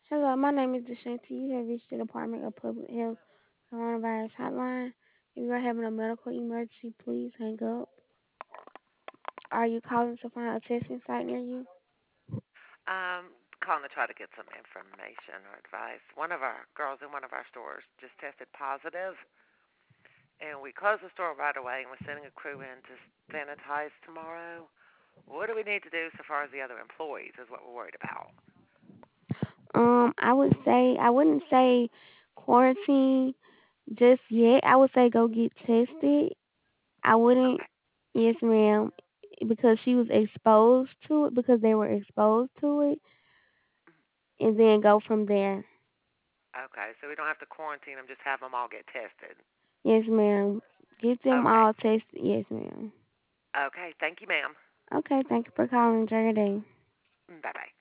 Hello, my name is Deshanti. You have reached the Department of Public Health Coronavirus Hotline. If you are having a medical emergency, please hang up. Are you calling to find a testing site near you? Calling to try to get some information or advice. One of our girls in one of our stores just tested positive, and we closed the store right away, and we're sending a crew in to sanitize tomorrow. What do we need to do so far as the other employees is what we're worried about. I wouldn't say quarantine just yet. I would say go get tested. I wouldn't, Okay. yes, ma'am, because she was exposed to it, because they were exposed to it, and then go from there. Okay, so we don't have to quarantine them, just have them all get tested. Yes, ma'am. Get them Okay. all tested. Yes, ma'am. Okay, thank you, ma'am. Okay, thank you for calling, Jordan. Bye bye.